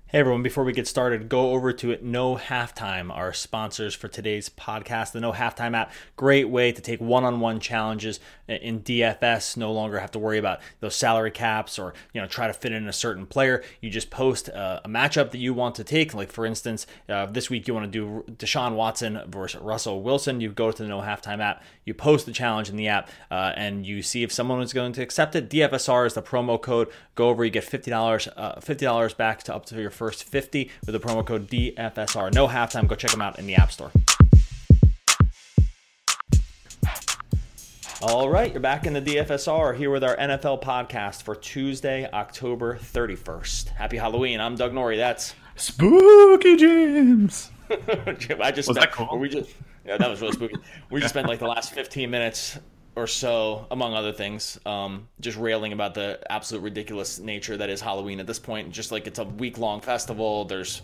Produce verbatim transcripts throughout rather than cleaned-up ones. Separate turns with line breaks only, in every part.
Hey everyone, before we get started, go over to No Halftime, our sponsors for today's podcast. The No Halftime app, great way to take one-on-one challenges in D F S, no longer have to worry about those salary caps or, you know, try to fit in a certain player. You just post a, a matchup that you want to take. Like for instance, uh, this week you want to do Deshaun Watson versus Russell Wilson. You go to the No Halftime app, you post the challenge in the app, uh, and you see if someone is going to accept it. D F S R is the promo code. Go over, you get fifty dollars, uh, fifty dollars back to up to your first fifty with the promo code D F S R. No Halftime. Go check them out in the App Store. All right, you're back in the D F S R here with our N F L podcast for Tuesday, October thirty-first. Happy Halloween. I'm Doug Norrie. That's
Spooky James.
I just
was
spent,
that cool?
We just, yeah, that was really spooky. We just spent like the last fifteen minutes or so, among other things, um, just railing about the absolute ridiculous nature that is Halloween at this point. Just like it's a week-long festival. There's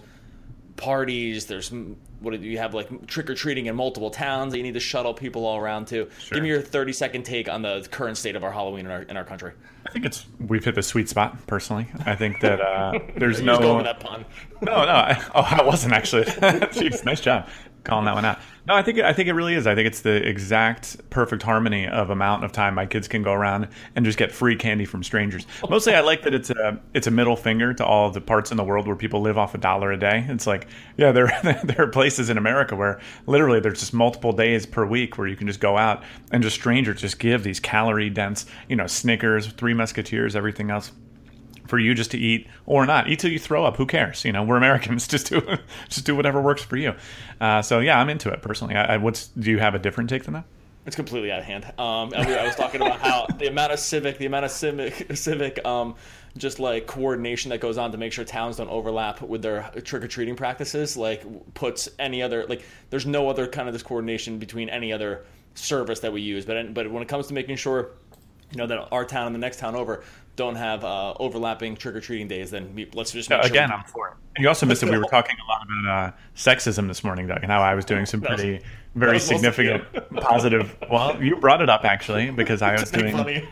parties. There's what do you have, like trick-or-treating in multiple towns that you need to shuttle people all around to.
Sure.
Give me your thirty-second take on the current state of our Halloween in our in our country.
I think it's we've hit the sweet spot. Personally, I think that uh, there's
You
no.
just go with that pun.
No, no. I, oh, I wasn't actually. Jeez, nice job calling that one out. No, I think I think it really is. I think it's the exact perfect harmony of amount of time my kids can go around and just get free candy from strangers. Mostly, I like that it's a it's a middle finger to all of the parts in the world where people live off a dollar a day. It's like, yeah, there there are places in America where literally there's just multiple days per week where you can just go out and just strangers just give these calorie dense, you know, Snickers, Three Musketeers, everything else, for you just to eat or not eat till you throw up. Who cares? You know, we're Americans. Just do just do whatever works for you. Uh, so yeah, I'm into it personally. I, I, what's do you have a different take than that?
It's completely out of hand. Um, I I was talking about how the amount of civic, the amount of civic, civic, um, just like coordination that goes on to make sure towns don't overlap with their trick or treating practices, like puts any other like there's no other kind of this coordination between any other service that we use. But but when it comes to making sure, you know, that our town and the next town over don't have uh, overlapping trick-or-treating days, then we, let's just make
no,
sure.
Again, I'm for it. And you also missed that we were talking a lot about uh, sexism this morning, Doug, and how I was doing some pretty,
was,
very significant, positive. Well, you brought it up, actually, because I was doing...
Funny.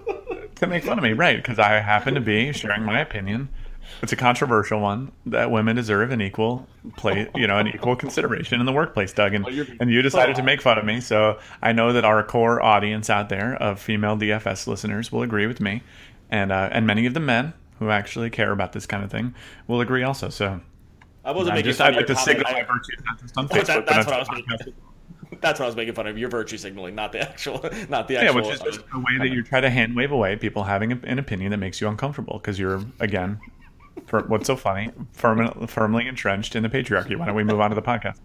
To make fun of me, right, because I happen to be sharing my opinion. It's a controversial one that women deserve an equal play, you know, an equal consideration in the workplace, Doug. And, and you decided to make fun of me, so I know that our core audience out there of female D F S listeners will agree with me. And uh, and many of the men who actually care about this kind of thing will agree also. So
I wasn't
I
making
just
fun
I'd
of
like
your
to
comment.
signal my
I-
virtue, not just on
That-
Facebook,
that's
but
what I
on
was
podcast.
making. That's what I was making fun of. Your virtue signaling, not the actual, not the
Yeah,
actual.
which is just
um,
a way that you try to hand wave away people having a- an opinion that makes you uncomfortable because you're, again, for what's so funny, firm, firmly entrenched in the patriarchy. Why don't we move on to the podcast?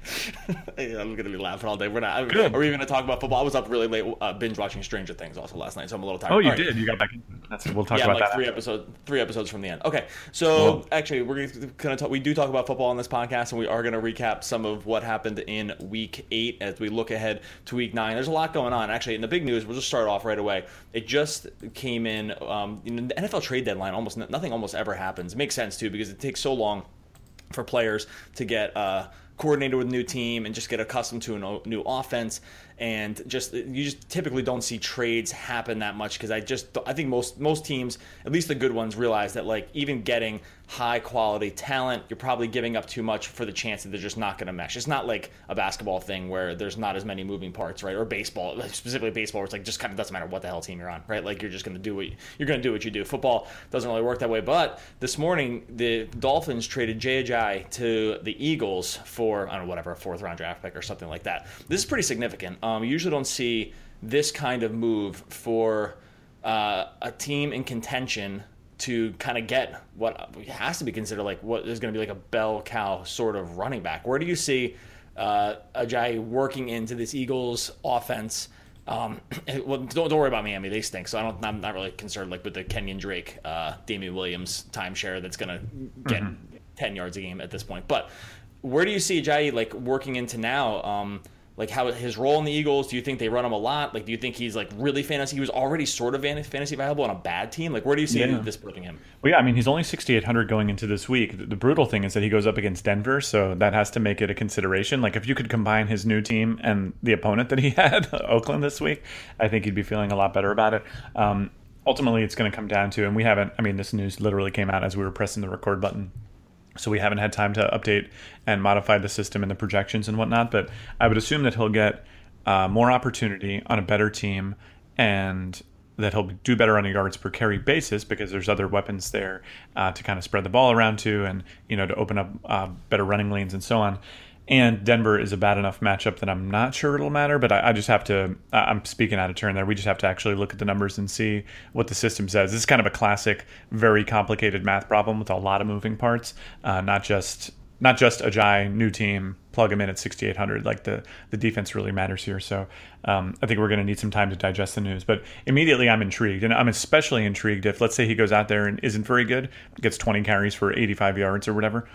Yeah, I'm gonna be laughing all day. We're not.
Good.
Are we even gonna talk about football? I was up really late, uh, binge watching Stranger Things also last night, so I'm a little tired.
Oh, you
All right.
did. You got back into it. That's, we'll talk
Yeah,
about
like
that.
three
after.
episodes, three episodes from the end. Okay, so
Cool.
actually, we're gonna talk. We do talk about football on this podcast, and we are gonna recap some of what happened in Week Eight as we look ahead to Week Nine. There's a lot going on. Actually, in the big news, we'll just start off right away. It just came in. Um, you know, the N F L trade deadline, almost nothing almost ever happens. It makes sense too because it takes so long for players to get uh, coordinated with a new team and just get accustomed to a no- new offense. And just you just typically don't see trades happen that much because I just I think most most teams, at least the good ones, realize that like even getting high quality talent, you're probably giving up too much for the chance that they're just not going to mesh. It's not like a basketball thing where there's not as many moving parts, right? Or baseball, specifically baseball, where it's like just kind of doesn't matter what the hell team you're on, right? Like you're just going to do what you, you're going to do what you do. Football doesn't really work that way. But this morning, the Dolphins traded Jay Ajayi to the Eagles for I don't know whatever a fourth round draft pick or something like that. This is pretty significant. Um, you usually don't see this kind of move for uh, a team in contention to kind of get what has to be considered like what is going to be like a bell cow sort of running back. Where do you see uh, Ajayi working into this Eagles offense? Um, well, don't, don't worry about Miami; they stink. So I don't. I'm not really concerned like with the Kenyon Drake, uh, Damian Williams timeshare that's going to get mm-hmm. ten yards a game at this point. But where do you see Ajayi like working into now? Um, Like how his role in the Eagles, do you think they run him a lot? Like, do you think he's like really fantasy? He was already sort of fantasy viable on a bad team. Like, where do you see
Yeah.
this putting him?
Well, yeah, I mean, he's only sixty-eight hundred going into this week. The, the brutal thing is that he goes up against Denver, so that has to make it a consideration. Like, if you could combine his new team and the opponent that he had, Oakland, this week, I think he'd be feeling a lot better about it. Um, ultimately, it's going to come down to, and we haven't, I mean, this news literally came out as we were pressing the record button So we haven't had time to update and modify the system and the projections and whatnot. But I would assume that he'll get uh, more opportunity on a better team, and that he'll do better on a yards per carry basis because there's other weapons there uh, to kind of spread the ball around to, and you know to open up uh, better running lanes and so on. And Denver is a bad enough matchup that I'm not sure it'll matter, but I, I just have to, I'm speaking out of turn there. We just have to actually look at the numbers and see what the system says. This is kind of a classic, very complicated math problem with a lot of moving parts, uh, not just not just Ajayi, new team, plug him in at sixty-eight hundred. Like the, the defense really matters here. So um, I think we're going to need some time to digest the news. But immediately I'm intrigued. And I'm especially intrigued if, let's say he goes out there and isn't very good, gets twenty carries for eighty-five yards or whatever.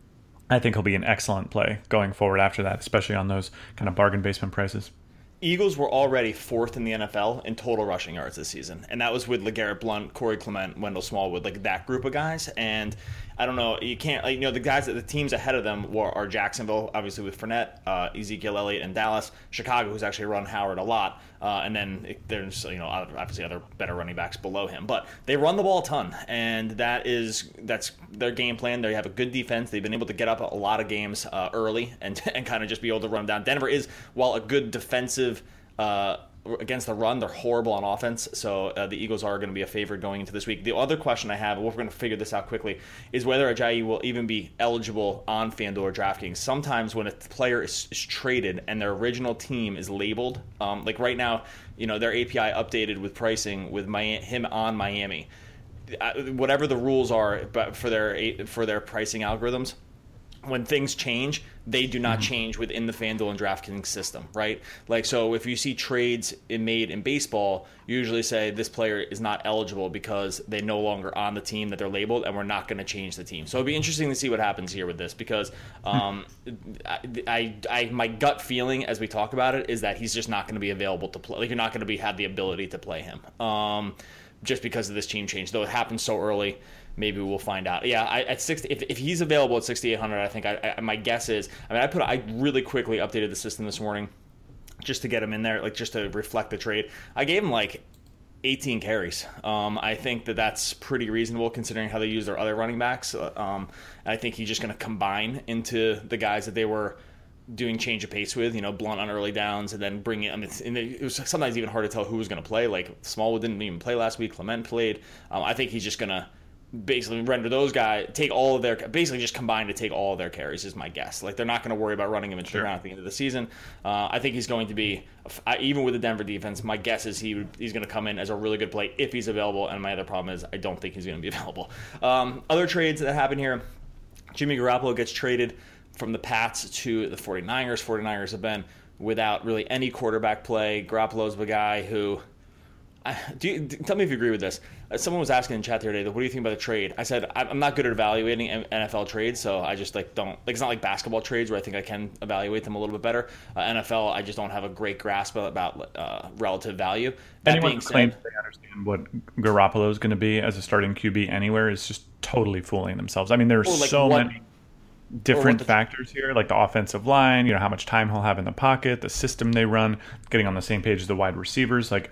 I think he'll be an excellent play going forward after that, especially on those kind of bargain basement prices.
Eagles were already fourth in the N F L in total rushing yards this season, and that was with LeGarrette Blount, Corey Clement, Wendell Smallwood, like that group of guys. And I don't know, you can't, like, you know, the guys, the teams ahead of them were are Jacksonville, obviously with Fournette, uh, Ezekiel Elliott, and Dallas, Chicago, who's actually run Howard a lot, uh, and then it, there's, you know, obviously other better running backs below him. But they run the ball a ton, and that is that's their game plan. They have a good defense. They've been able to get up a lot of games uh, early and and kind of just be able to run down. Denver is, while a good defensive uh, against the run, they're horrible on offense, so uh, the Eagles are going to be a favorite going into this week. The other question I have, and we're going to figure this out quickly, is whether Ajayi will even be eligible on FanDuel or DraftKings. Sometimes when a player is, is traded and their original team is labeled, um, like right now, you know, their A P I updated with pricing with my, him on Miami. Uh, whatever the rules are, but for their for their pricing algorithms, when things change, they do not change within the FanDuel and DraftKings system, right? Like, so if you see trades made in baseball, you usually say this player is not eligible because they're no longer on the team that they're labeled, and we're not going to change the team. So it'll be interesting to see what happens here with this, because um, I, I, I, my gut feeling as we talk about it is that he's just not going to be available to play. Like, you're not going to be have the ability to play him um, just because of this team change. Though it happened so early, maybe we'll find out. Yeah, I, at sixty, if, if he's available at sixty-eight hundred, I think I, I, my guess is. I mean, I put I really quickly updated the system this morning just to get him in there, like just to reflect the trade. I gave him like eighteen carries. Um, I think that that's pretty reasonable considering how they use their other running backs. Um, I think he's just going to combine into the guys that they were doing change of pace with, you know, Blunt on early downs, and then bring it. I mean, it's, and it was sometimes even hard to tell who was going to play. Like Smallwood didn't even play last week. Clement played. Um, I think he's just going to basically render those guys, take all of their, basically just combine to take all of their carries is my guess. Like, they're not going to worry about running him into the ground at the end of the season. Uh, I think he's going to be, even with the Denver defense, my guess is he he's going to come in as a really good play if he's available, and my other problem is I don't think he's going to be available. Um, other trades that happen here, Jimmy Garoppolo gets traded from the Pats to the 49ers. 49ers have been without really any quarterback play. Garoppolo's the guy who, I, do you, tell me if you agree with this. Someone was asking in chat the other day, what do you think about the trade? I said, I'm not good at evaluating N F L trades, so I just like don't, like it's not like basketball trades where I think I can evaluate them a little bit better. Uh, N F L, I just don't have a great grasp about uh, relative value. That
Anyone
being
who claims
said,
they understand what Garoppolo is going to be as a starting Q B anywhere is just totally fooling themselves. I mean, there are
like
so
what,
many different
the,
factors here, like the offensive line, you know, how much time he'll have in the pocket, the system they run, getting on the same page as the wide receivers, like,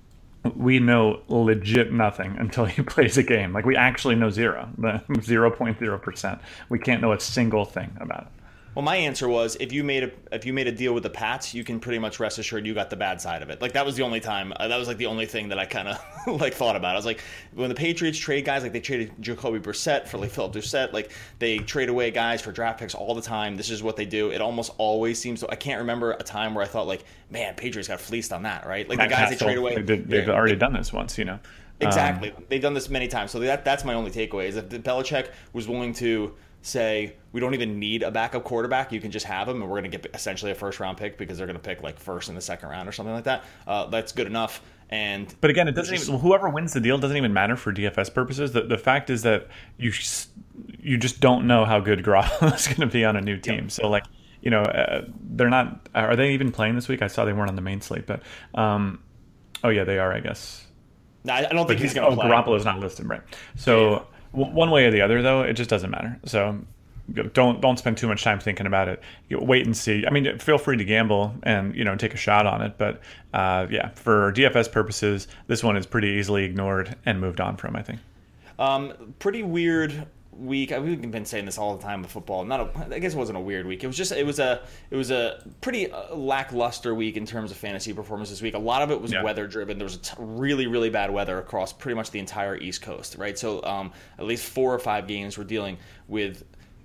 we know legit nothing until he plays a game. Like, we actually know zero, zero point zero percent. We can't know a single thing about it.
Well, my answer was if you made a if you made a deal with the Pats, you can pretty much rest assured you got the bad side of it. Like, that was the only time. Uh, that was like the only thing that I kind of like thought about. I was like, when the Patriots trade guys, like they traded Jacoby Brissett for like Philip Dorsett, like they trade away guys for draft picks all the time. This is what they do. It almost always seems. I can't remember a time where I thought like, man, Patriots got fleeced on that, right? Like
Matt
the guys
Castle,
they trade away.
They did, they've already done this once, you know.
Exactly.
Um,
They've done this many times. So that that's my only takeaway is if Belichick was willing to say, we don't even need a backup quarterback, you can just have him, and we're going to get essentially a first-round pick because they're going to pick like first in the second round or something like that. Uh, that's good enough. And
But again, it doesn't just, even, whoever wins the deal doesn't even matter for D F S purposes. The, the fact is that you you just don't know how good Garoppolo is going to be on a new team. Yep. So, like, you know, uh, they're not – are they even playing this week? I saw they weren't on the main slate. But, um, oh, yeah, they are, I guess.
No, I don't think he's, he's going to
oh,
play.
Garoppolo's not listed, right. So yeah. w- one way or the other, though, it just doesn't matter. So don't don't spend too much time thinking about it. You wait and see. I mean, feel free to gamble and, you know, take a shot on it. But, uh, yeah, for D F S purposes, this one is pretty easily ignored and moved on from, I think.
Um, pretty weird week. We've been saying this all the time with football. Not a, I guess it wasn't a weird week. It was just it was a it was a pretty uh, lackluster week in terms of fantasy performance this week. A lot of it was yeah. weather driven. There was a t- really really bad weather across pretty much the entire East Coast, right? So um, at least four or five games were dealing with,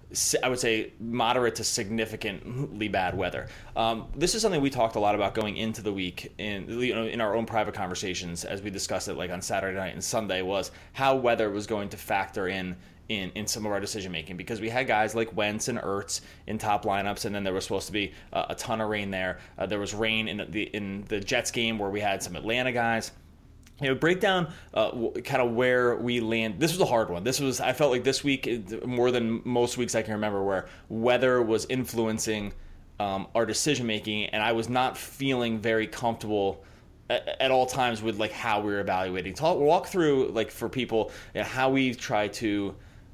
I would say, moderate to significantly bad weather. Um, this is something we talked a lot about going into the week in you know in our own private conversations as we discussed it like on Saturday night and Sunday, was how weather was going to factor in in, in some of our decision making, because we had guys like Wentz and Ertz in top lineups, and then there was supposed to be a, a ton of rain there. Uh, there was rain in the in the Jets game where we had some Atlanta guys. You know, break down uh, kind of where we land. This was a hard one. This was, I felt like this week, more than most weeks I can remember, where weather was influencing um, our decision making, and I was not feeling very comfortable at, at all times with like how we were evaluating. Talk, walk through like for people, you know, how we try to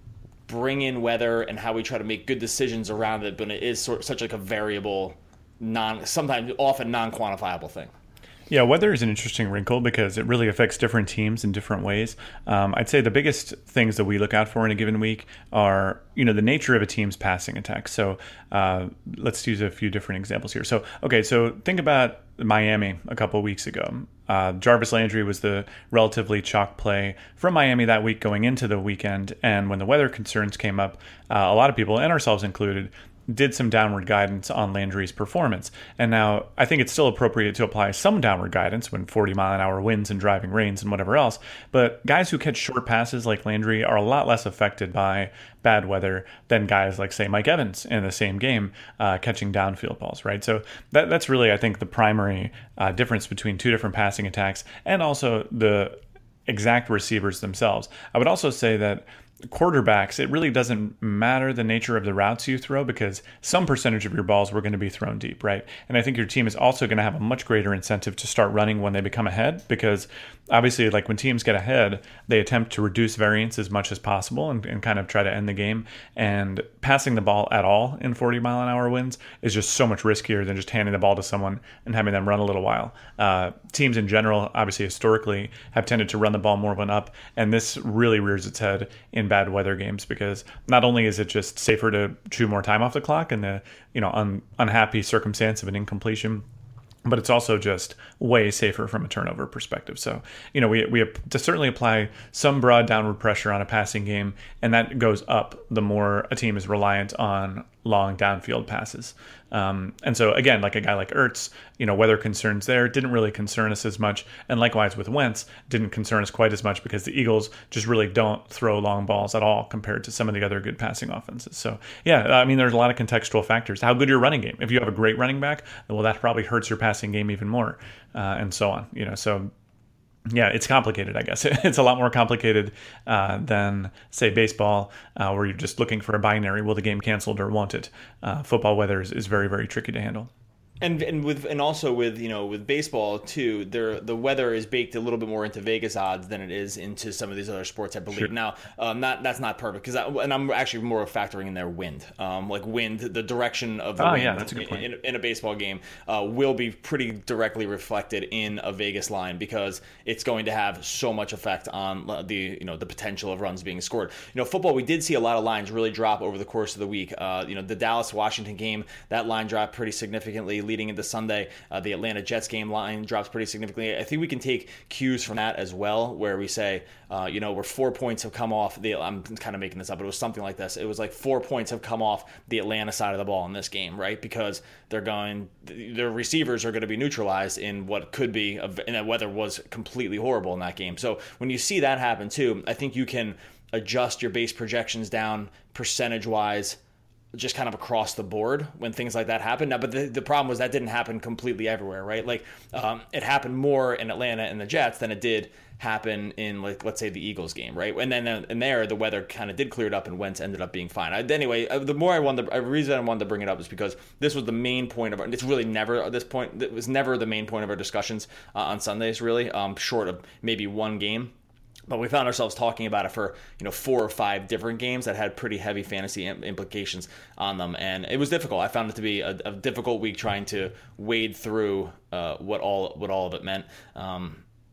bring in weather and how we try to make good decisions around it, but it is sort of such like a variable, non sometimes often non-quantifiable thing.
Yeah, weather is an interesting wrinkle because it really affects different teams in different ways. Um, I'd say the biggest things that we look out for in a given week are, you know, the nature of a team's passing attack. So uh, let's use a few different examples here. So, okay, so think about Miami a couple of weeks ago. Uh, Jarvis Landry was the relatively chalk play from Miami that week going into the weekend. And when the weather concerns came up, uh, a lot of people, and ourselves included, did some downward guidance on Landry's performance. And now I think it's still appropriate to apply some downward guidance when forty mile an hour winds and driving rains and whatever else. But guys who catch short passes like Landry are a lot less affected by bad weather than guys like, say, Mike Evans in the same game uh, catching downfield balls, right? So that, that's really, I think, the primary uh, difference between two different passing attacks and also the exact receivers themselves. I would also say that quarterbacks, it really doesn't matter the nature of the routes you throw, because some percentage of your balls were going to be thrown deep, right? And I think your team is also going to have a much greater incentive to start running when they become ahead, because obviously, like when teams get ahead, they attempt to reduce variance as much as possible and, and kind of try to end the game. And passing the ball at all in forty mile an hour winds is just so much riskier than just handing the ball to someone and having them run a little while. Uh, teams in general, obviously historically, have tended to run the ball more of an up, and this really rears its head in bad weather games, because not only is it just safer to chew more time off the clock in the you know un- unhappy circumstance of an incompletion, but it's also just way safer from a turnover perspective. So, you know, we we to certainly apply some broad downward pressure on a passing game, and that goes up the more a team is reliant on long downfield passes. Um, and so, again, like a guy like Ertz, you know, weather concerns there didn't really concern us as much. And likewise with Wentz, didn't concern us quite as much because the Eagles just really don't throw long balls at all compared to some of the other good passing offenses. So, yeah, I mean, there's a lot of contextual factors. How good your running game. If you have a great running back, well, that probably hurts your passing game even more, uh, and so on. You know, so yeah, it's complicated, I guess. It's a lot more complicated uh, than, say, baseball, uh, where you're just looking for a binary. Will the game canceled or won't it? Uh, football weather is, is very, very tricky to handle.
And and with and also with you know with baseball too, there the weather is baked a little bit more into Vegas odds than it is into some of these other sports, I believe. Sure. Now, um, not that's not perfect, because and I'm actually more factoring in their wind, um, like wind, the direction of the
oh,
wind
yeah, that's a good point.
In, in a baseball game uh, will be pretty directly reflected in a Vegas line, because it's going to have so much effect on the you know the potential of runs being scored. You know, football, we did see a lot of lines really drop over the course of the week. Uh, you know, the Dallas Washington game, that line dropped pretty significantly leading into Sunday. Uh, the Atlanta Jets game line drops pretty significantly. I think we can take cues from that as well, where we say, uh, you know, where four points have come off the, I'm kind of making this up, but it was something like this. It was like four points have come off the Atlanta side of the ball in this game, right? Because they're going, their receivers are going to be neutralized in what could be, a, and the weather was completely horrible in that game. So when you see that happen too, I think you can adjust your base projections down percentage-wise, just kind of across the board when things like that happen. Now, but the, the problem was that didn't happen completely everywhere, right? Like um, it happened more in Atlanta and the Jets than it did happen in, like, let's say the Eagles game, right? And then uh, in there, the weather kind of did clear it up, and Wentz ended up being fine. I, anyway, uh, the more I wanted, the reason I wanted to bring it up is because this was the main point of our, it's really never at this point, it was never the main point of our discussions uh, on Sundays, really, um, short of maybe one game. But we found ourselves talking about it for, you know, four or five different games that had pretty heavy fantasy implications on them. And it was difficult. I found it to be a, a difficult week trying to wade through uh, what all what all of it meant. Um,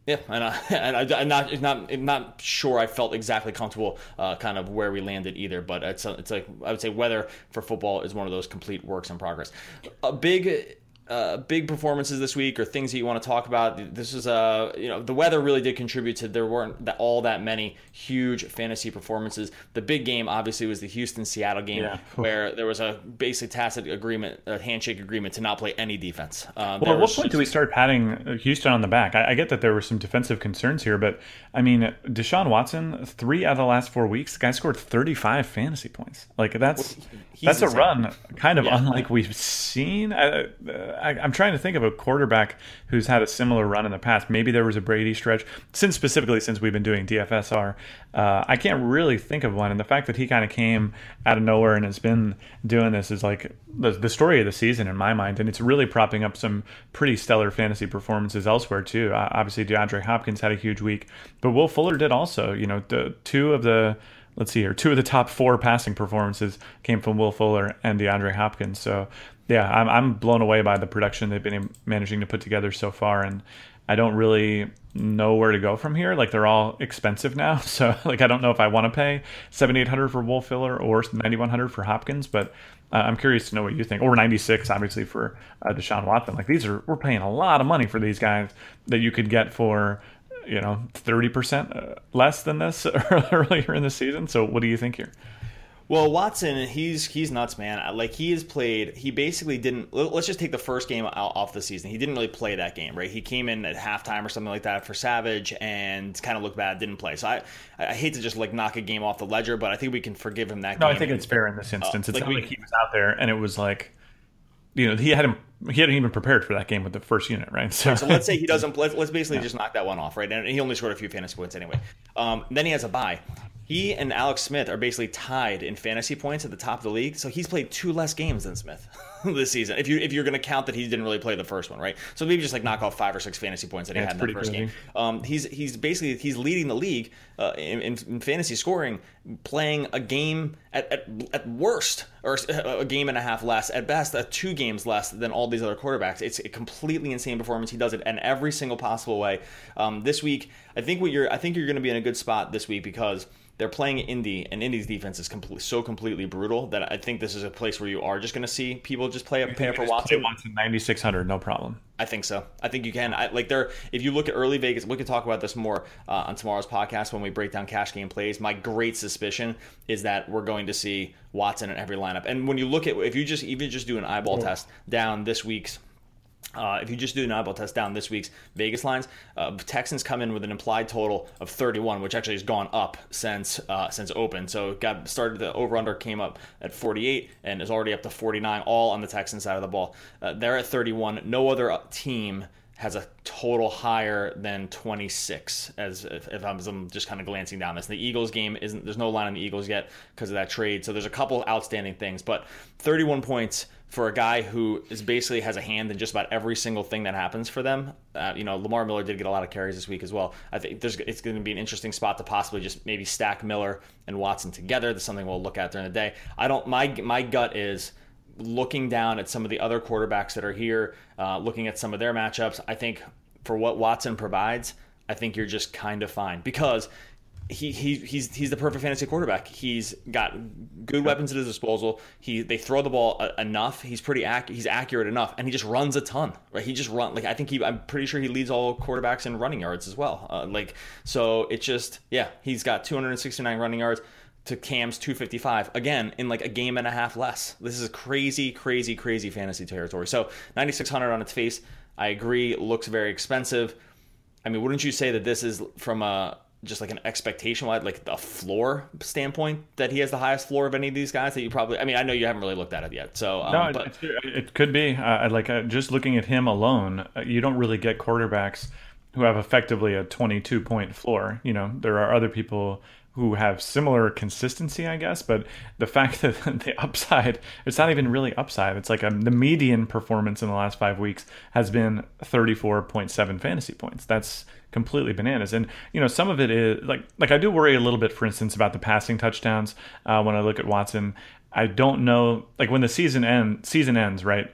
Yeah, and, I, and I, I'm not, not, I'm not sure I felt exactly comfortable, uh, kind of where we landed either. But it's, it's like I would say, weather for football is one of those complete works in progress. A big. Uh, big performances this week, or things that you want to talk about. This is uh, you know, the weather really did contribute to there weren't that, all that many huge fantasy performances. The big game obviously was the Houston Seattle game, yeah. where there was a basic tacit agreement, a handshake agreement to not play any defense. Uh,
well, at what point just... do we start patting Houston on the back? I, I get that there were some defensive concerns here, but I mean, Deshaun Watson, three out of the last four weeks, the guy scored thirty-five fantasy points. Like that's well, that's insane. A run kind of yeah. unlike we've seen. I, I, I'm trying to think of a quarterback who's had a similar run in the past. Maybe there was a Brady stretch, since specifically since we've been doing D F S R. Uh, I can't really think of one, and the fact that he kind of came out of nowhere and has been doing this is like the, the story of the season in my mind, and it's really propping up some pretty stellar fantasy performances elsewhere too. Uh, obviously, DeAndre Hopkins had a huge week, but Will Fuller did also. You know, the two of the let's see here, two of the top four passing performances came from Will Fuller and DeAndre Hopkins. So. Yeah, I'm I'm blown away by the production they've been managing to put together so far, and I don't really know where to go from here. Like, they're all expensive now, so like I don't know if I want to pay seventy-eight hundred for Will Fuller or ninety-one hundred for Hopkins, but uh, I'm curious to know what you think. Or ninety-six, obviously, for uh, Deshaun Watson. Like, these are we're paying a lot of money for these guys that you could get for, you know, thirty percent less than this earlier in the season. So what do you think here?
Well, Watson, he's he's nuts, man. Like, he has played, he basically didn't, let's just take the first game out off the season. He didn't really play that game, right? He came in at halftime or something like that for Savage and kind of looked bad, didn't play. So I I hate to just, like, knock a game off the ledger, but I think we can forgive him that
no,
game.
No, I think it's fair in this instance. Uh, it's
like
not
we,
like he was out there and it was like, you know, he had him, he hadn't even prepared for that game with the first unit, right?
So, so let's say he doesn't, let's, let's basically yeah. just knock that one off, right? And he only scored a few fantasy points anyway. Um, then he has a bye. He and Alex Smith are basically tied in fantasy points at the top of the league. So he's played two less games than Smith this season. If you if you're going to count that he didn't really play the first one, right? So maybe just like knock off five or six fantasy points that he
yeah,
had in that first game. Um, he's he's basically he's leading the league uh, in, in fantasy scoring, playing a game at, at at worst, or a game and a half less at best, uh, two games less than all these other quarterbacks. It's a completely insane performance. He does it in every single possible way. Um, this week, I think what you're I think you're going to be in a good spot this week because they're playing Indy, and Indy's defense is complete, so completely brutal that I think this is a place where you are just going to see people just play up play for Watson.
Watson ninety-six hundred, no problem.
I think so. I think you can. I, like there, if you look at early Vegas, we can talk about this more uh, on tomorrow's podcast when we break down cash game plays. My great suspicion is that we're going to see Watson in every lineup. And when you look at, if you just even just do an eyeball oh. test down this week's. Uh, if you just do an eyeball test down this week's Vegas lines, uh, Texans come in with an implied total of thirty-one, which actually has gone up since uh, since open. So it got started. The over/under came up at forty-eight and is already up to forty-nine, all on the Texans side of the ball. Uh, they're at thirty-one. No other team has a total higher than twenty-six. As if, if I'm, I'm just kind of glancing down this, the Eagles game isn't. There's no line on the Eagles yet because of that trade. So there's a couple outstanding things, but thirty-one points for a guy who is basically has a hand in just about every single thing that happens for them. Uh, you know, Lamar Miller did get a lot of carries this week as well. I think there's it's going to be an interesting spot to possibly just maybe stack Miller and Watson together. That's something we'll look at during the day. I don't. My my gut is looking down at some of the other quarterbacks that are here, uh, looking at some of their matchups. I think for what Watson provides, I think you're just kind of fine because he he he's he's the perfect fantasy quarterback. He's got good weapons at his disposal. He they throw the ball uh, enough. He's pretty ac- he's accurate enough, and he just runs a ton. Right? He just run like I think he. I'm pretty sure he leads all quarterbacks in running yards as well. Uh, like so, it's just yeah. He's got two hundred sixty-nine running yards to Cam's two fifty-five again in like a game and a half less. This is crazy, crazy, crazy fantasy territory. So ninety-six hundred on its face. I agree. Looks very expensive. I mean, wouldn't you say that this is from a just like an expectation wise, like a floor standpoint, that he has the highest floor of any of these guys that you probably, I mean, I know you haven't really looked at it yet. So, um,
no,
but
it, it could be uh, like uh, just looking at him alone, uh, you don't really get quarterbacks who have effectively a twenty-two point floor. You know, there are other people who have similar consistency, I guess, but the fact that the upside, it's not even really upside. It's like a, the median performance in the last five weeks has been thirty-four point seven fantasy points. That's completely bananas. And, you know, some of it is like, like I do worry a little bit, for instance, about the passing touchdowns. Uh, when I look at Watson, I don't know, like when the season end season ends, right?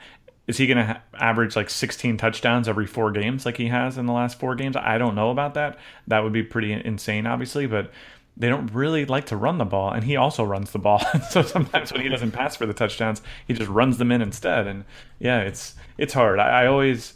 is he going to ha- average like sixteen touchdowns every four games like he has in the last four games? I don't know about that. That would be pretty insane, obviously, but they don't really like to run the ball, and he also runs the ball. So sometimes when he doesn't pass for the touchdowns, he just runs them in instead. And yeah, it's it's hard. I, I always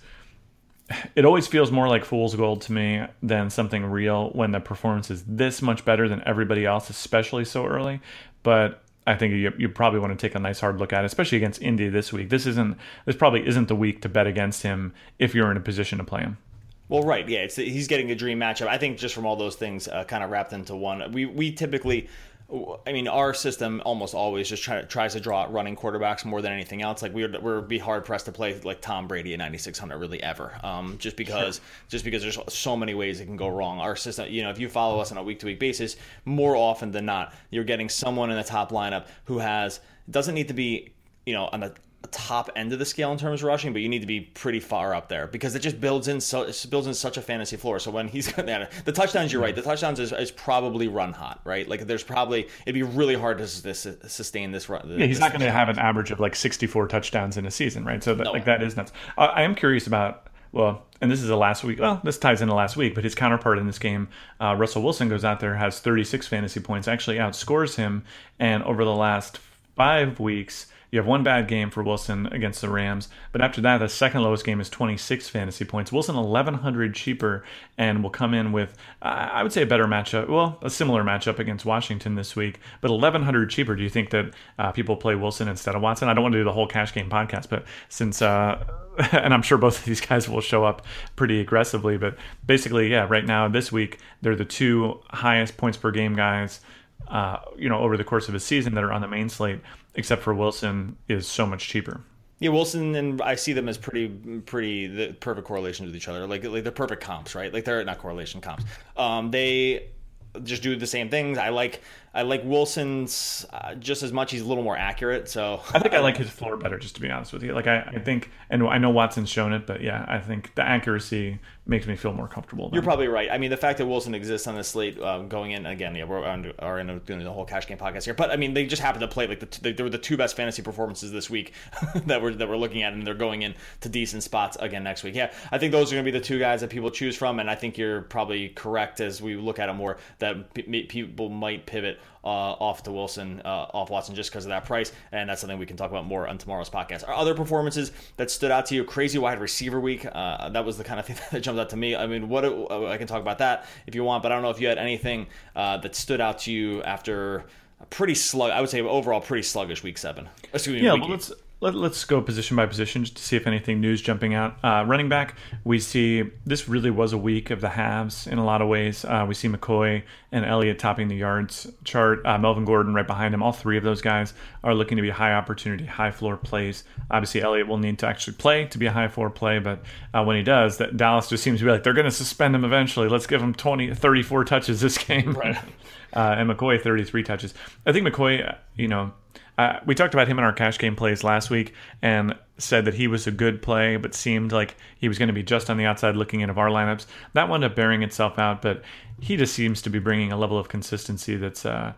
it always feels more like fool's gold to me than something real when the performance is this much better than everybody else, especially so early. But I think you, you probably want to take a nice hard look at it, especially against Indy this week. This isn't this probably isn't the week to bet against him if you're in a position to play him.
Well, right, yeah, it's he's getting a dream matchup. I think just from all those things uh, kind of wrapped into one. We we typically, I mean, our system almost always just try, tries to draw out running quarterbacks more than anything else. Like we're we're be hard pressed to play like Tom Brady at ninety-six hundred really ever, um, just because sure. just because there's so many ways it can go wrong. Our system, you know, if you follow us on a week to week basis, more often than not, you're getting someone in the top lineup who has doesn't need to be, you know, on the top end of the scale in terms of rushing, but you need to be pretty far up there because it just builds in so it builds in such a fantasy floor. So when he's the touchdowns, you're right. The touchdowns is, is probably run hot, right? Like there's probably it'd be really hard to sustain this run.
Yeah, he's
this
not going to have an average of like sixty-four touchdowns in a season, right? So that,
no.
like that is nuts. Uh, I am curious about well, and this is the last week. Well, this ties into last week, but his counterpart in this game, uh, Russell Wilson, goes out there, has thirty-six fantasy points, actually outscores him, and over the last five weeks. You have one bad game for Wilson against the Rams, but after that, the second lowest game is twenty-six fantasy points. Wilson eleven hundred cheaper and will come in with, uh, I would say, a better matchup. Well, a similar matchup against Washington this week, but eleven hundred cheaper. Do you think that uh, people play Wilson instead of Watson? I don't want to do the whole cash game podcast, but since, uh, and I'm sure both of these guys will show up pretty aggressively, but basically, yeah, right now, this week, they're the two highest points per game guys, uh, you know, over the course of a season that are on the main slate. Except for Wilson is so much cheaper.
Yeah, Wilson and I see them as pretty, pretty the perfect correlation with each other. Like, like they're perfect comps, right? Like they're not correlation comps. Um, they just do the same things. I like, I like Wilson's uh, just as much. He's a little more accurate. So
I think I like his floor better, just to be honest with you. Like I, I think, and I know Watson's shown it, but yeah, I think the accuracy makes me feel more comfortable. Then.
You're probably right. I mean, the fact that Wilson exists on this slate um, going in again, yeah, we're on, are in a, doing the whole cash game podcast here. But I mean, they just happen to play like the they, they were the two best fantasy performances this week that we're that we're looking at, and they're going in to decent spots again next week. Yeah, I think those are going to be the two guys that people choose from, and I think you're probably correct as we look at it more that p- people might pivot uh, off to Wilson, uh, off Watson, just because of that price, and that's something we can talk about more on tomorrow's podcast. Are other performances that stood out to you? Crazy wide receiver week. Uh, that was the kind of thing that jumped out to me. I mean, what I can talk about that if you want, but I don't know if you had anything uh, that stood out to you after a pretty slug. I would say overall pretty sluggish week seven. Excuse me.
Yeah,
week
well, let's let, let's go position by position just to see if anything new is jumping out. Uh, running back, we see this really was a week of the halves in a lot of ways. Uh, we see McCoy and Elliott topping the yards chart. Uh, Melvin Gordon right behind him. All three of those guys are looking to be high opportunity, high floor plays. Obviously, Elliott will need to actually play to be a high floor play, but uh, when he does, that Dallas just seems to be like, they're going to suspend him eventually. Let's give him twenty, thirty-four touches this game.
Right.
uh, and McCoy, thirty-three touches. I think McCoy, you know, Uh, we talked about him in our cash game plays last week and said that he was a good play, but seemed like he was going to be just on the outside looking in of our lineups. That wound up bearing itself out, but he just seems to be bringing a level of consistency that's uh,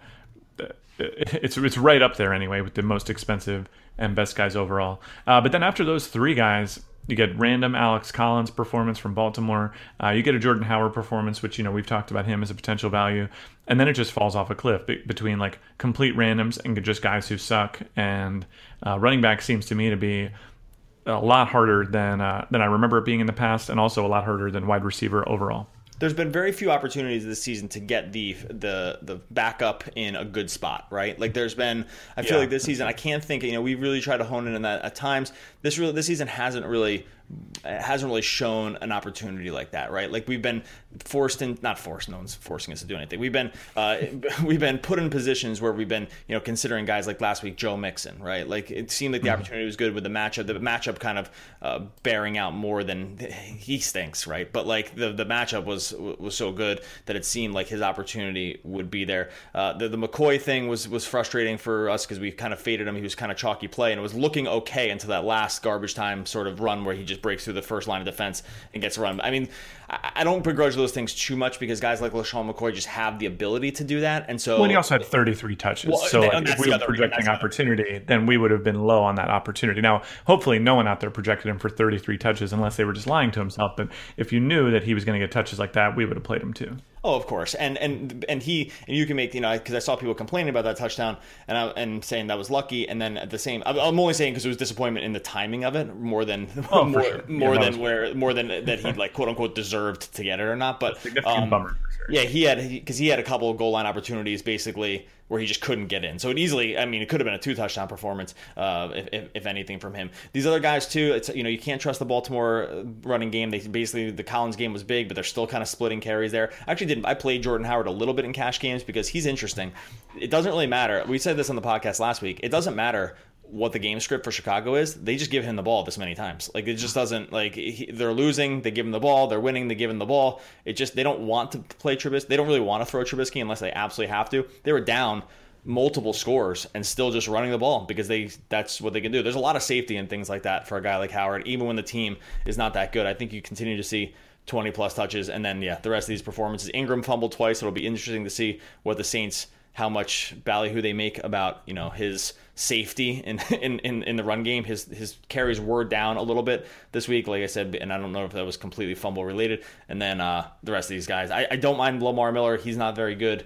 it's it's right up there anyway with the most expensive and best guys overall. Uh, but then after those three guys, you get random Alex Collins performance from Baltimore. Uh, you get a Jordan Howard performance, which, you know, we've talked about him as a potential value. And then it just falls off a cliff be- between like complete randoms and just guys who suck. And uh, running back seems to me to be a lot harder than uh, than I remember it being in the past, and also a lot harder than wide receiver overall.
There's been very few opportunities this season to get the the the backup in a good spot, right? Like there's been, I feel
Yeah.
like this season, I can't think, you know, we really try to hone in on that at times. This really, this season hasn't really, hasn't really shown an opportunity like that, right? Like we've been forced in, not forced, no one's forcing us to do anything. We've been, uh, we've been put in positions where we've been, you know, considering guys like last week, Joe Mixon, right? Like it seemed like the
Mm-hmm.
opportunity was good with the matchup, the matchup kind of uh, bearing out more than he stinks, right? But like the the matchup was was was so good that it seemed like his opportunity would be there. Uh, the, the McCoy thing was was frustrating for us because we kind of faded him. He was kind of chalky play, and it was looking okay until that last garbage time sort of run where he just breaks through the first line of defense and gets run. I mean, I, I don't begrudge those things too much because guys like LeSean McCoy just have the ability to do that. And so,
well, and he also had thirty-three touches. Well, so like, if we were projecting opportunity, then we would have been low on that opportunity. Now, hopefully, no one out there projected him for thirty-three touches unless they were just lying to himself. But if you knew that he was going to get touches like that, we would have played him too.
Oh, of course, and and and he and you can make, you know, because I saw people complaining about that touchdown and I, and saying that was lucky, and then at the same, I'm only saying because it was disappointment in the timing of it more than
oh,
more
sure.
more
yeah,
than where more than that he like quote unquote deserved to get it or not. But
significant um, bummer. Sure.
Yeah, he had because he, he had a couple of goal line opportunities basically where he just couldn't get in. So it easily, I mean, it could have been a two touchdown performance, uh, if, if, if anything, from him. These other guys too, it's, you know, you can't trust the Baltimore running game. They basically, the Collins game was big, but they're still kind of splitting carries there. I actually did. I played Jordan Howard a little bit in cash games because he's interesting. It doesn't really matter. We said this on the podcast last week. It doesn't matter what the game script for Chicago is. They just give him the ball this many times. Like, it just doesn't, like, he, they're losing, they give him the ball, they're winning, they give him the ball. It just, they don't want to play Trubisky. They don't really want to throw Trubisky unless they absolutely have to. They were down multiple scores and still just running the ball because they that's what they can do. There's a lot of safety and things like that for a guy like Howard, even when the team is not that good. I think you continue to see twenty plus touches, and then yeah, the rest of these performances. Ingram fumbled twice. It'll be interesting to see what the Saints, how much ballyhoo they make about, you know, his safety in, in, in, in the run game. His his carries were down a little bit this week, like I said, and I don't know if that was completely fumble related. And then uh, the rest of these guys, I, I don't mind Lamar Miller. He's not very good,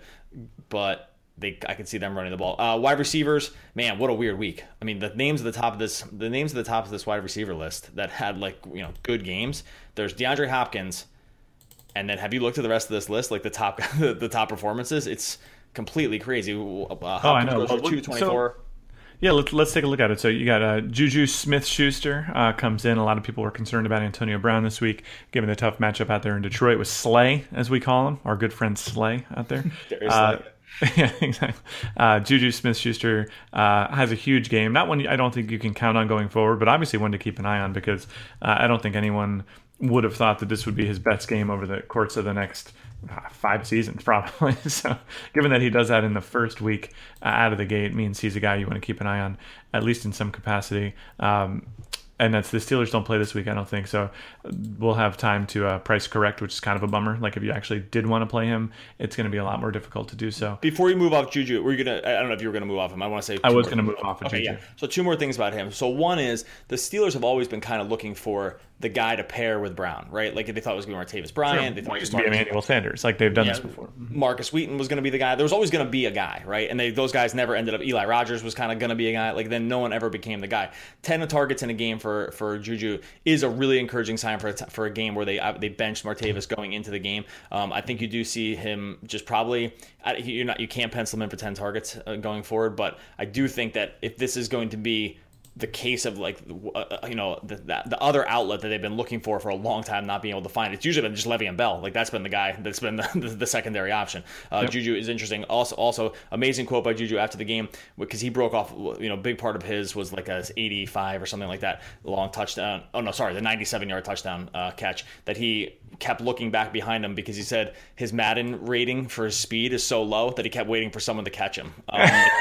but they I can see them running the ball. Uh, wide receivers, man, what a weird week. I mean, the names at the top of this, the names at the top of this wide receiver list that had, like, you know, good games. There's DeAndre Hopkins, and then have you looked at the rest of this list, like the top the top performances? It's completely crazy. Uh,
oh, I know. Well,
two twenty-four.
So, yeah, let's let's take a look at it. So you got uh, Juju Smith-Schuster uh, comes in. A lot of people were concerned about Antonio Brown this week, given the tough matchup out there in Detroit with Slay, as we call him, our good friend Slay out there.
there is uh,
yeah, exactly. Uh, Juju Smith-Schuster uh, has a huge game. Not one I don't think you can count on going forward, but obviously one to keep an eye on because uh, I don't think anyone would have thought that this would be his best game over the course of the next uh, five seasons, probably. So given that he does that in the first week uh, out of the gate, means he's a guy you want to keep an eye on, at least in some capacity. Um, and that's the Steelers don't play this week, I don't think. So we'll have time to uh, price correct, which is kind of a bummer. Like if you actually did want to play him, it's going to be a lot more difficult to do so.
Before you move off Juju, were you gonna? I don't know if you were going to move off him. I want to say
I was going to move off of
okay,
Juju.
Yeah. So two more things about him. So one is the Steelers have always been kind of looking for the guy to pair with Brown, right? Like they thought it was going to be Martavis Bryant.
Sure.
They thought
it
it was
used to be Emmanuel Sanders. Like they've done
yeah,
this before.
Marcus Wheaton was going to be the guy. There was always going to be a guy, right? And they, those guys never ended up. Eli Rogers was kind of going to be a guy. Like then no one ever became the guy. Ten targets in a game for for Juju is a really encouraging sign for a, for a game where they they benched Martavis going into the game. Um, I think you do see him just probably. You're not you can't pencil him in for ten targets uh, going forward, but I do think that if this is going to be the case of like uh, you know the, the other outlet that they've been looking for for a long time not being able to find, it's usually been just Le'Veon Bell. Like that's been the guy that's been the, the, the secondary option. Uh, yep. Juju is interesting. Also, also amazing quote by Juju after the game because he broke off. You know, big part of his was like a eighty-five or something like that long touchdown. Oh no, sorry, the ninety-seven yard touchdown uh, catch that he kept looking back behind him because he said his Madden rating for his speed is so low that he kept waiting for someone to catch him. Um,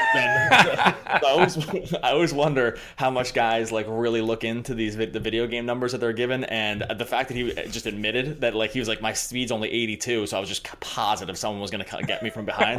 and, I always I always wonder how much guys like really look into these the video game numbers that they're given, and the fact that he just admitted that like he was like my speed's only eighty-two, so I was just positive someone was going to get me from behind.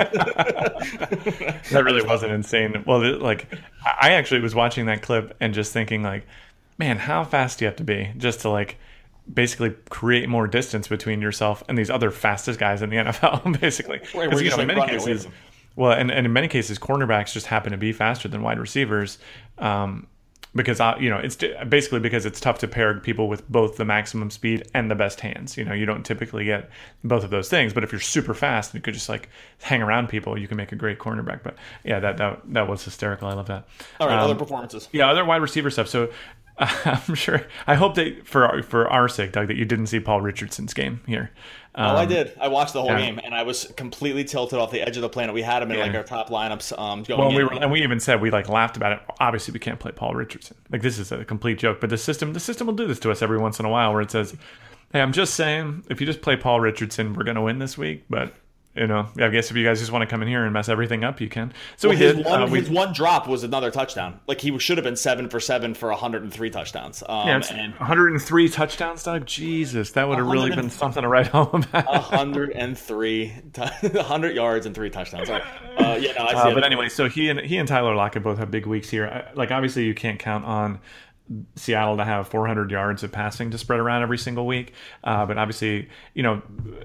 That really wasn't insane. Well, like I actually was watching that clip and just thinking like, man, how fast do you have to be just to like basically create more distance between yourself and these other fastest guys in the N F L, basically.
Right, we're
you
just
know,
like
in many
running
cases, well, and, and in many cases, cornerbacks just happen to be faster than wide receivers, um, because uh, you know it's basically because it's tough to pair people with both the maximum speed and the best hands. You know, you don't typically get both of those things. But if you're super fast and you could just like hang around people, you can make a great cornerback. But yeah, that that that was hysterical. I love that.
All right,
um,
other performances.
Yeah, other wide receiver stuff. So. I'm sure. I hope that for for our sake, Doug, that you didn't see Paul Richardson's game here. Um,
oh, I did. I watched the whole
yeah.
game, and I was completely tilted off the edge of the planet. We had him in yeah. like our top lineups. Um, going
well, we
in.
were, and we even said we like laughed about it. Obviously, we can't play Paul Richardson. Like this is a complete joke. But the system, the system will do this to us every once in a while, where it says, Hey, I'm just saying, if you just play Paul Richardson, we're going to win this week. But, you know, I guess if you guys just want to come in here and mess everything up, you can. So
well,
we
his
did.
One,
uh, we,
his one drop was another touchdown. Like, he should have been seven for seven for one hundred three touchdowns. Um,
yeah, it's
and
one hundred three touchdowns, Doug. Jesus, that would have really been something to write home about.
one hundred three, one hundred yards and three touchdowns. Uh, yeah, no, I see
uh,
it.
But anyway, so he and he and Tyler Lockett both have big weeks here. I, like, obviously, you can't count on Seattle to have four hundred yards of passing to spread around every single week. Uh, but obviously, you know,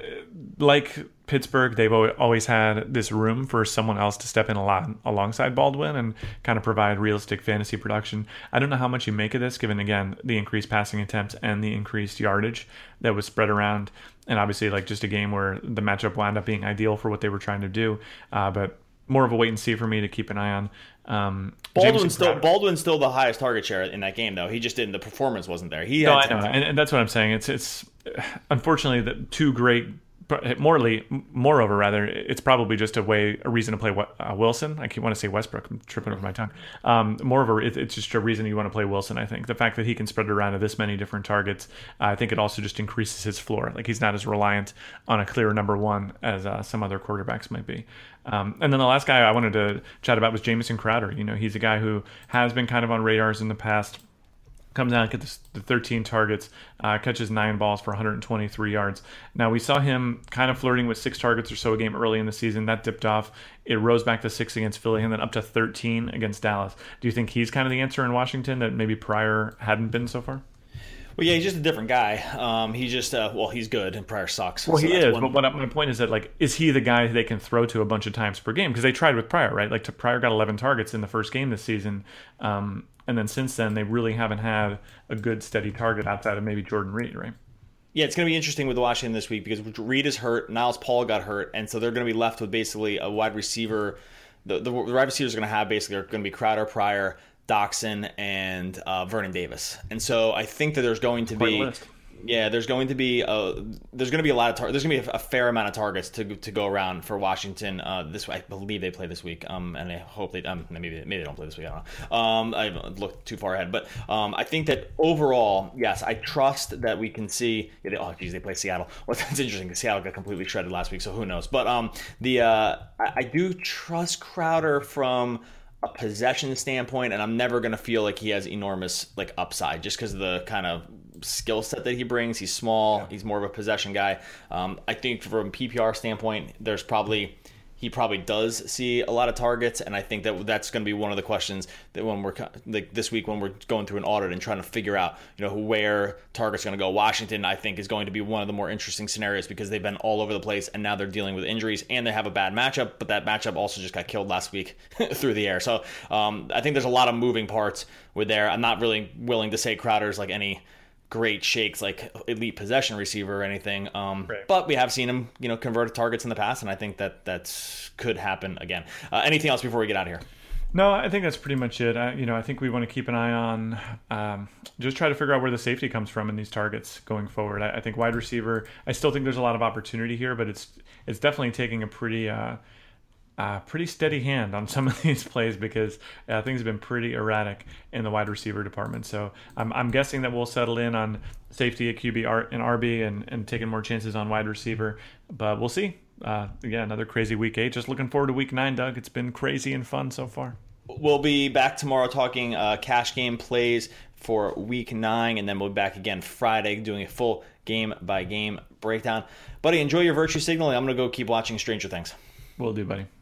like Pittsburgh, they've always had this room for someone else to step in a lot alongside Baldwin and kind of provide realistic fantasy production. I don't know how much you make of this, given, again, the increased passing attempts and the increased yardage that was spread around. And obviously, like, just a game where the matchup wound up being ideal for what they were trying to do. Uh, but more of a wait and see for me to keep an eye on. Um,
Baldwin's still Baldwin's still the highest target share in that game, though. He just didn't. The performance wasn't there. He
no,
had
I know, and, and that's what I'm saying. It's it's unfortunately the two great. Morally, moreover, rather, it's probably just a way, a reason to play uh, Wilson. I keep want to say Westbrook. I'm tripping over my tongue. Um, moreover, it, it's just a reason you want to play Wilson. I think the fact that he can spread it around to this many different targets, uh, I think it also just increases his floor. Like, he's not as reliant on a clear number one as uh, some other quarterbacks might be. Um, and then the last guy I wanted to chat about was Jamison Crowder. You know, he's a guy who has been kind of on radars in the past. Comes out, gets the thirteen targets, uh, catches nine balls for one hundred twenty-three yards. Now, we saw him kind of flirting with six targets or so a game early in the season. That dipped off. It rose back to six against Philly and then up to thirteen against Dallas. Do you think he's kind of the answer in Washington that maybe Pryor hadn't been so far?
Well, yeah, he's just a different guy. Um, he's just, uh, well, he's good, and Pryor sucks.
Well,
so
he is,
one...
but what, my point is that, like, is he the guy they can throw to a bunch of times per game? Because they tried with Pryor, right? Like, Pryor got eleven targets in the first game this season, um, and then since then, they really haven't had a good, steady target outside of maybe Jordan Reed, right?
Yeah, it's going to be interesting with Washington this week because Reed is hurt, Niles Paul got hurt, and so they're going to be left with basically a wide receiver. The, the, the wide receivers are going to have basically are going to be Crowder, Pryor, Doxson, and uh, Vernon Davis. And so I think that there's going to be, yeah, there's going to be a, there's going to be a lot of tar- there's going to be a, a fair amount of targets to to go around for Washington. Uh, this I believe they play this week, um, and I hope they um, maybe maybe they don't play this week. I don't know. Um, I haven't looked too far ahead, but um, I think that overall, yes, I trust that we can see. Yeah, they, oh, geez, they play Seattle. Well, that's interesting because Seattle got completely shredded last week, so who knows? But um, the uh, I, I do trust Crowder from a possession standpoint, and I'm never going to feel like he has enormous like upside just because of the kind of skill set that he brings. He's small. Yeah. He's more of a possession guy. Um, I think from a P P R standpoint, there's probably he probably does see a lot of targets, and I think that that's going to be one of the questions that when we're like this week when we're going through an audit and trying to figure out, you know, where targets are going to go. Washington, I think, is going to be one of the more interesting scenarios because they've been all over the place, and now they're dealing with injuries, and they have a bad matchup, but that matchup also just got killed last week through the air. So um, I think there's a lot of moving parts with there. I'm not really willing to say Crowder's like any great shakes like elite possession receiver or anything, um right. But we have seen him, you know, convert targets in the past, and I think that that could happen again. Uh, anything else before we get out of here?
No, I think that's pretty much it. I, you know, I think we want to keep an eye on um, just try to figure out where the safety comes from in these targets going forward. I, I think wide receiver, I still think there's a lot of opportunity here, but it's it's definitely taking a pretty uh Uh, pretty steady hand on some of these plays because uh, things have been pretty erratic in the wide receiver department. So I'm, I'm guessing that we'll settle in on safety at Q B and R B and, and taking more chances on wide receiver. But we'll see. Uh, yeah, another crazy week eight. Just looking forward to week nine, Doug. It's been crazy and fun so far.
We'll be back tomorrow talking uh, cash game plays for week nine, and then we'll be back again Friday doing a full game-by-game breakdown. Buddy, enjoy your virtue signaling. I'm going to go keep watching Stranger Things.
Will do, buddy.